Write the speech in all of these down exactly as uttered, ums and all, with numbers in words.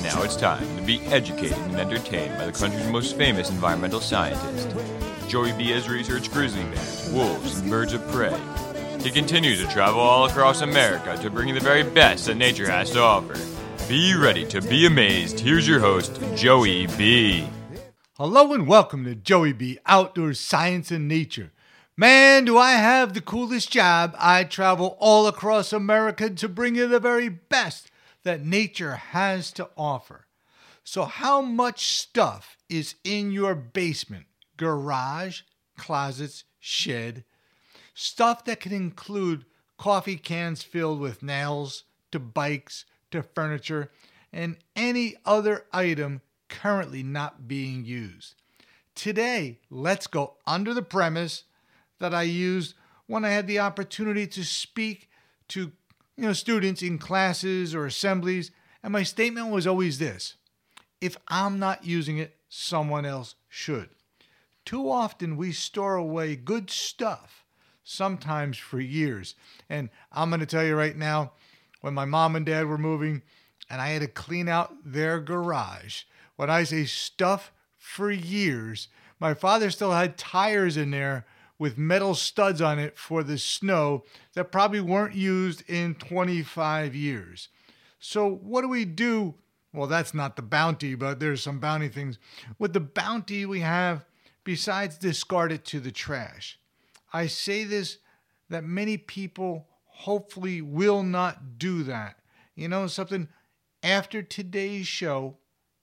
Now it's time to be educated and entertained by the country's most famous environmental scientist. Joey B has researched grizzly bears, wolves, and birds of prey. He continues to travel all across America to bring you the very best that nature has to offer. Be ready to be amazed. Here's your host, Joey B. Hello and welcome to Joey B. Outdoor Science and Nature. Man, do I have the coolest job. I travel all across America to bring you the very best that nature has to offer. So how much stuff is in your basement, garage, closets, shed? Stuff that can include coffee cans filled with nails, to bikes, to furniture, and any other item currently not being used. Today, let's go under the premise that I used when I had the opportunity to speak to you know students in classes or assemblies, and my statement was always this: if I'm not using it, someone else should. Too often we store away good stuff, sometimes for years. And I'm going to tell you right now, when my mom and dad were moving and I had to clean out their garage, when I say stuff for years, my father still had tires in there with metal studs on it for the snow that probably weren't used in twenty-five years. So what do we do? Well, that's not the bounty, but there's some bounty things. With the bounty we have, besides discard it to the trash. I say this that many people hopefully will not do that. You know something? After today's show,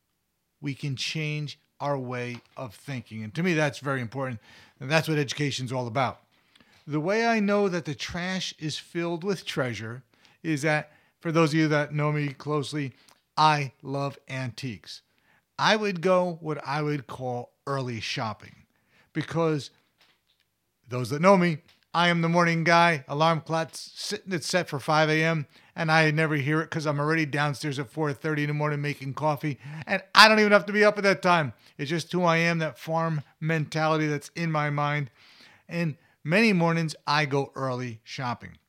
we can change our way of thinking. And to me, that's very important. And that's what education's all about. The way I know that the trash is filled with treasure is that, for those of you that know me closely, I love antiques. I would go what I would call early shopping, because those that know me, I am the morning guy. Alarm clock's sitting at set for five a.m. and I never hear it because I'm already downstairs at four thirty in the morning making coffee, and I don't even have to be up at that time. It's just who I am, that farm mentality that's in my mind. And many mornings I go early shopping.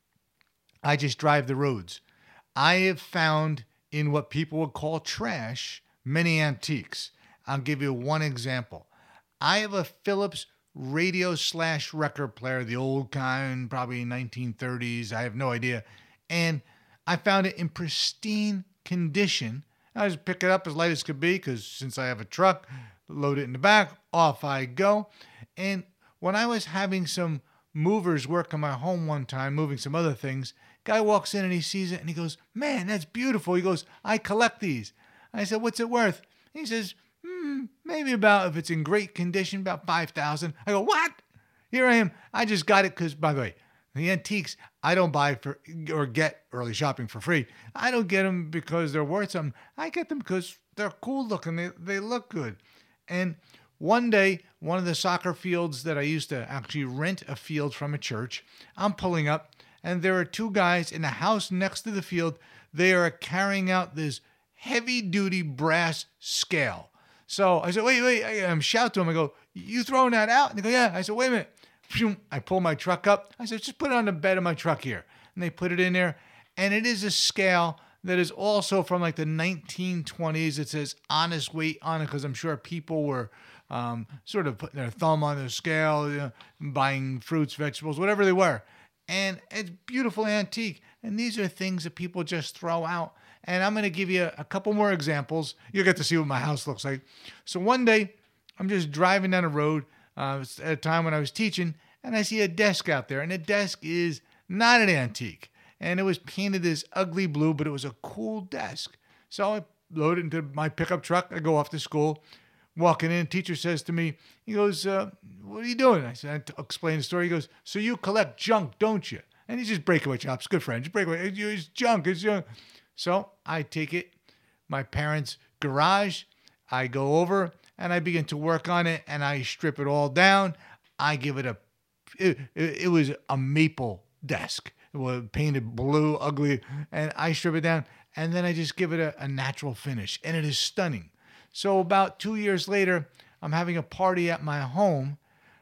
I just drive the roads. I have found in what people would call trash many antiques. I'll give you one example. I have a Philips radio slash record player, the old kind, probably nineteen thirties. I have no idea. And I found it in pristine condition. I just pick it up as light as could be, because since I have a truck, load it in the back, off I go. And when I was having some movers work on my home one time, moving some other things, guy walks in and he sees it and he goes, "Man, that's beautiful." He goes, "I collect these." I said, "What's it worth?" He says, Hmm, maybe about, if it's in great condition, about five thousand dollars. I go, "What?" Here I am. I just got it because, by the way, the antiques, I don't buy for or get early shopping for free. I don't get them because they're worth something. I get them because they're cool looking. They, they look good. And one day, one of the soccer fields that I used to actually rent a field from a church, I'm pulling up, and there are two guys in the house next to the field. They are carrying out this heavy-duty brass scale. So I said, wait, wait, I um, shout to him. I go, "You throwing that out?" And they go, "Yeah." I said, "Wait a minute." I pull my truck up. I said, "Just put it on the bed of my truck here." And they put it in there. And it is a scale that is also from like the nineteen twenties. It says honest weight on it, because I'm sure people were um, sort of putting their thumb on the scale, you know, buying fruits, vegetables, whatever they were. And it's beautiful antique. And these are things that people just throw out. And I'm going to give you a couple more examples. You'll get to see what my house looks like. So one day, I'm just driving down the road uh, at a time when I was teaching, and I see a desk out there. And the desk is not an antique. And it was painted this ugly blue, but it was a cool desk. So I load it into my pickup truck. I go off to school. Walking in, teacher says to me, he goes, uh, "What are you doing?" I said, I t- explain the story. He goes, "So you collect junk, don't you?" And he's just breakaway chops. Good friend. Just breakaway. It's junk. It's junk. So I take it, my parents' garage, I go over and I begin to work on it, and I strip it all down. I give it a, it, it, it was a maple desk. It was painted blue, ugly, and I strip it down, and then I just give it a, a natural finish, and it is stunning. So about two years later, I'm having a party at my home.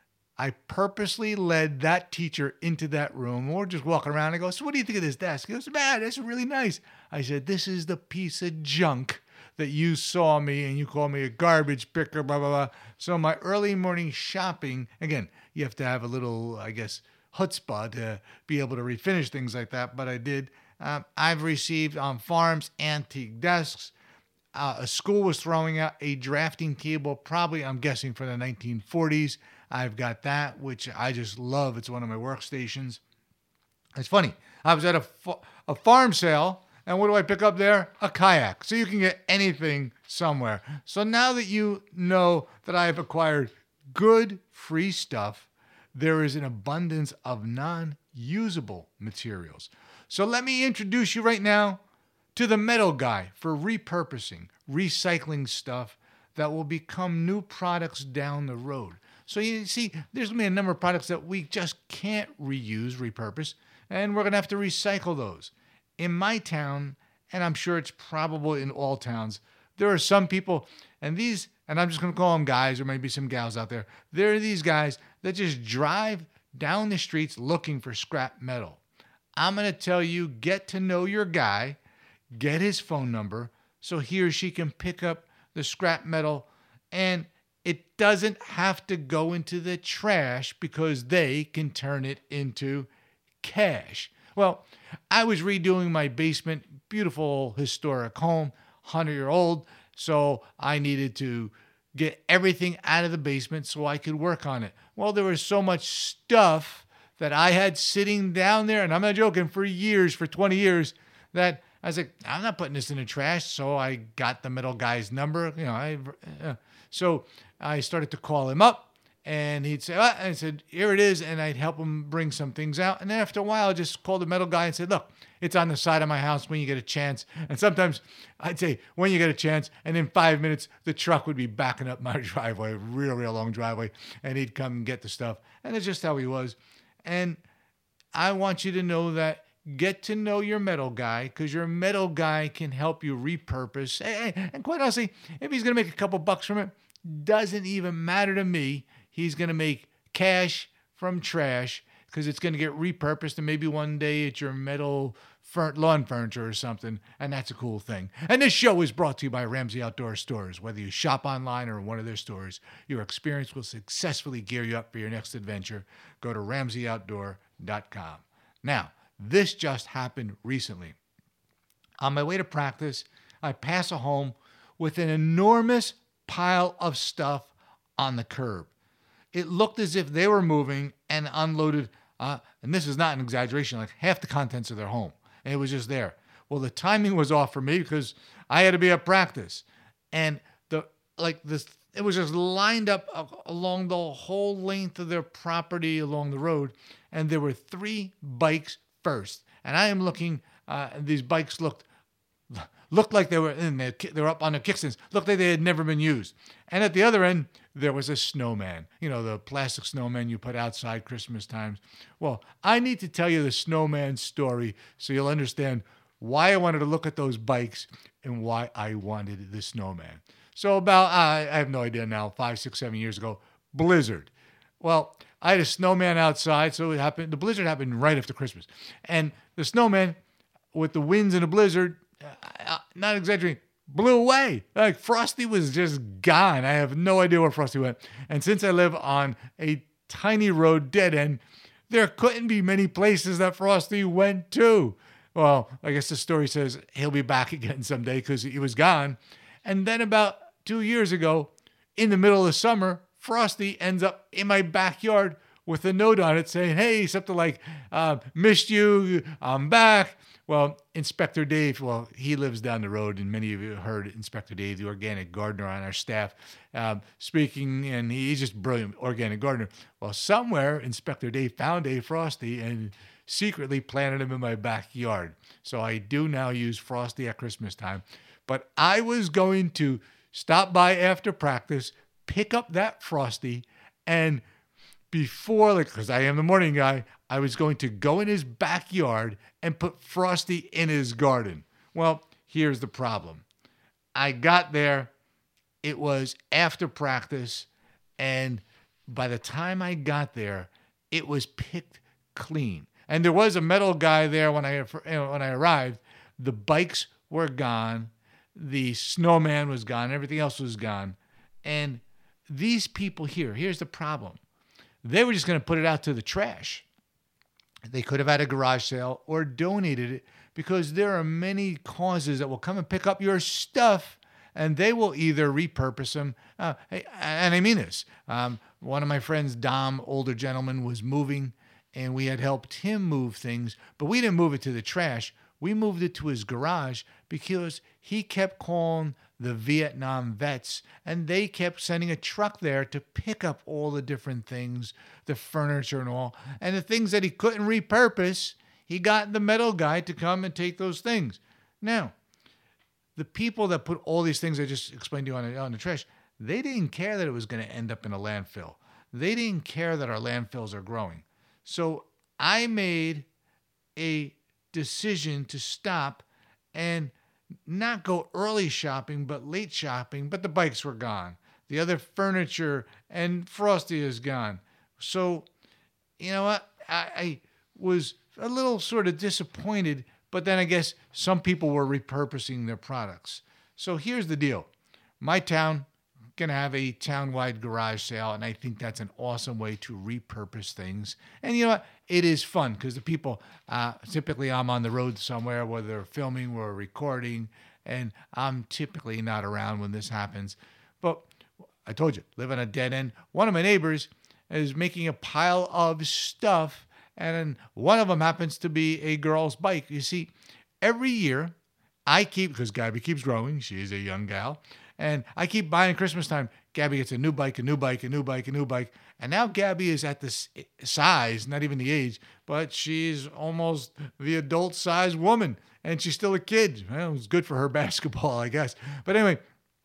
I purposely led that teacher into that room. We're just walking around. I go, "So what do you think of this desk?" He goes, "Man, that's really nice." I said, "This is the piece of junk that you saw me and you call me a garbage picker, blah, blah, blah. So my early morning shopping, again, you have to have a little, I guess, chutzpah to be able to refinish things like that, but I did. Um, I've received on farms antique desks. Uh, a school was throwing out a drafting table, probably, I'm guessing, for the nineteen forties. I've got that, which I just love. It's one of my workstations. It's funny. I was at a, fa- a farm sale, and what do I pick up there? A kayak. So you can get anything somewhere. So now that you know that I have acquired good free stuff, there is an abundance of non-usable materials. So let me introduce you right now to the metal guy for repurposing, recycling stuff that will become new products down the road. So you see, there's going to be a number of products that we just can't reuse, repurpose, and we're going to have to recycle those. In my town, and I'm sure it's probable in all towns, there are some people, and these, and I'm just going to call them guys, or maybe some gals out there, there are these guys that just drive down the streets looking for scrap metal. I'm going to tell you, get to know your guy, get his phone number so he or she can pick up the scrap metal, and it doesn't have to go into the trash because they can turn it into cash. Well, I was redoing my basement, beautiful historic home, one hundred year old, so I needed to get everything out of the basement so I could work on it. Well, there was so much stuff that I had sitting down there, and I'm not joking, for years, for twenty years, that I was like, I'm not putting this in the trash. So I got the metal guy's number. You know, I uh, so I started to call him up, and he'd say, oh, and I said, here it is, and I'd help him bring some things out. And then after a while, I just called the metal guy and said, look, it's on the side of my house when you get a chance. And sometimes I'd say, when you get a chance, and in five minutes, the truck would be backing up my driveway, real, real long driveway, and he'd come and get the stuff. And it's just how he was. And I want you to know that get to know your metal guy, because your metal guy can help you repurpose. And quite honestly, if he's going to make a couple bucks from it, doesn't even matter to me. He's going to make cash from trash because it's going to get repurposed, and maybe one day it's your metal fur- lawn furniture or something, and that's a cool thing. And this show is brought to you by Ramsey Outdoor Stores. Whether you shop online or in one of their stores, your experience will successfully gear you up for your next adventure. Go to ramsey outdoor dot com. Now, this just happened recently. On my way to practice, I pass a home with an enormous pile of stuff on the curb. It looked as if they were moving and unloaded, uh, and this is not an exaggeration, like half the contents of their home. And it was just there. Well, the timing was off for me because I had to be at practice. And the like this, it was just lined up along the whole length of their property along the road. And there were three bikes first. And I am looking, uh, these bikes looked looked like they were in there, they were up on the kickstands, looked like they had never been used. And at the other end, there was a snowman, you know, the plastic snowman you put outside Christmas times. Well, I need to tell you the snowman story so you'll understand why I wanted to look at those bikes and why I wanted the snowman. So about, uh, I have no idea now, five, six, seven years ago, blizzard. Well, I had a snowman outside, so it happened, the blizzard happened right after Christmas. And the snowman, with the winds and the blizzard, uh, not exaggerating, blew away. Like Frosty was just gone. I have no idea where Frosty went. And since I live on a tiny road dead end, there couldn't be many places that Frosty went to. Well, I guess the story says he'll be back again someday because he was gone. And then about two years ago, in the middle of summer, Frosty ends up in my backyard with a note on it saying, hey, something like, uh, missed you, I'm back. Well, Inspector Dave, well, he lives down the road, and many of you heard Inspector Dave, the organic gardener on our staff, um, speaking, and he's just brilliant organic gardener. Well, somewhere Inspector Dave found a Frosty and secretly planted him in my backyard. So I do now use Frosty at Christmas time. But I was going to stop by after practice, pick up that Frosty, and before, like, because I am the morning guy, I was going to go in his backyard and put Frosty in his garden. Well, here's the problem. I got there, it was after practice, and by the time I got there, it was picked clean. And there was a metal guy there when I when I arrived. The bikes were gone. the snowman was gone. Everything else was gone. And these people here, here's the problem. They were just going to put it out to the trash. They could have had a garage sale or donated it, because there are many causes that will come and pick up your stuff, and they will either repurpose them. Uh, and I mean this. Um, one of my friends, Dom, older gentleman, was moving, and we had helped him move things, but we didn't move it to the trash. We moved it to his garage because he kept calling the Vietnam vets, and they kept sending a truck there to pick up all the different things, the furniture and all. And the things that he couldn't repurpose, he got the metal guy to come and take those things. Now, the people that put all these things I just explained to you on the, on the trash, they didn't care that it was going to end up in a landfill. They didn't care that our landfills are growing. So I made a decision to stop and not go early shopping, but late shopping. But the bikes were gone. The other furniture and Frosty is gone. So, you know what? I, I was a little sort of disappointed, but then I guess some people were repurposing their products. So here's the deal. My town going to have a town-wide garage sale, and I think that's an awesome way to repurpose things. And you know what? It is fun because the people, uh, typically I'm on the road somewhere, whether they're filming or recording, and I'm typically not around when this happens. But I told you, live on a dead end. One of my neighbors is making a pile of stuff, and one of them happens to be a girl's bike. You see, every year I keep, because Gabby keeps growing, she is a young gal, and I keep buying Christmas time. Gabby gets a new bike, a new bike, a new bike, a new bike. And now Gabby is at this size, not even the age, but she's almost the adult-sized woman. And she's still a kid. Well, it was good for her basketball, I guess. But anyway,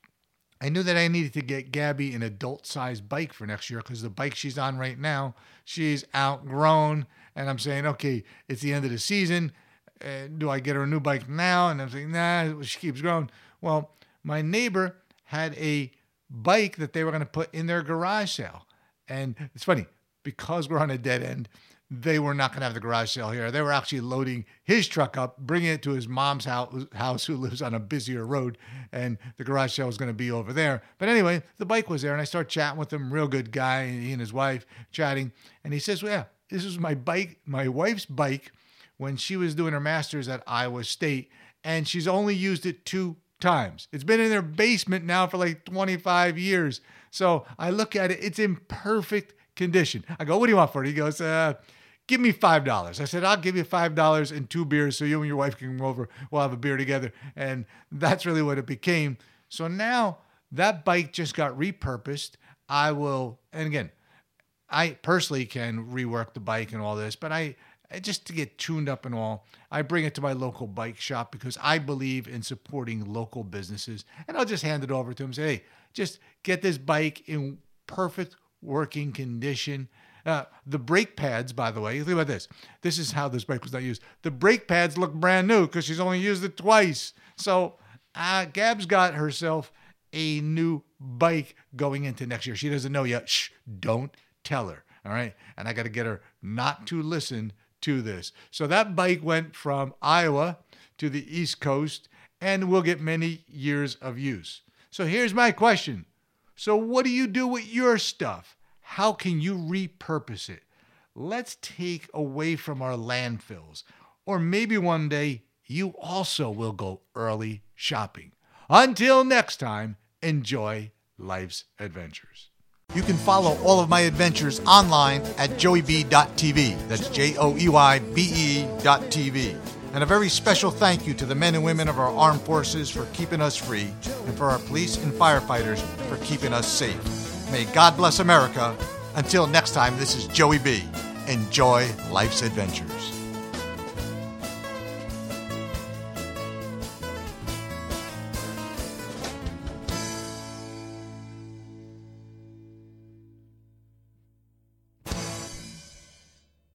I knew that I needed to get Gabby an adult-sized bike for next year, because the bike she's on right now, she's outgrown. And I'm saying, okay, it's the end of the season. Uh, do I get her a new bike now? And I'm saying, nah, she keeps growing. Well, my neighbor had a bike that they were going to put in their garage sale. And it's funny, because we're on a dead end, they were not going to have the garage sale here. They were actually loading his truck up, bringing it to his mom's house, who lives on a busier road, and the garage sale was going to be over there. But anyway, the bike was there, and I started chatting with him, real good guy, he and his wife chatting. And he says, well, yeah, this is my bike, my wife's bike, when she was doing her master's at Iowa State, and she's only used it two times. It's been in their basement now for like twenty-five years. So I look at it, it's in perfect condition. I go, what do you want for it? He goes, uh, give me five dollars. I said, I'll give you five dollars and two beers so you and your wife can come over. We'll have a beer together. And that's really what it became. So now that bike just got repurposed. I will, and again, I personally can rework the bike and all this, but I, just to get tuned up and all, I bring it to my local bike shop because I believe in supporting local businesses. And I'll just hand it over to them and say, hey, just get this bike in perfect working condition. Uh, the brake pads, by the way, think about this. This is how this bike was not used. The brake pads look brand new because she's only used it twice. So uh, Gab's got herself a new bike going into next year. She doesn't know yet. Shh, don't tell her. All right. And I got to get her not to listen to this. So that bike went from Iowa to the East Coast and will get many years of use. So here's my question. So what do you do with your stuff? How can you repurpose it? Let's take away from our landfills. Or maybe one day you also will go early shopping. Until next time, enjoy life's adventures. You can follow all of my adventures online at joey b dot t v. That's J O E Y B E dot T V. And a very special thank you to the men and women of our armed forces for keeping us free, and for our police and firefighters for keeping us safe. May God bless America. Until next time, this is Joey B. Enjoy life's adventures.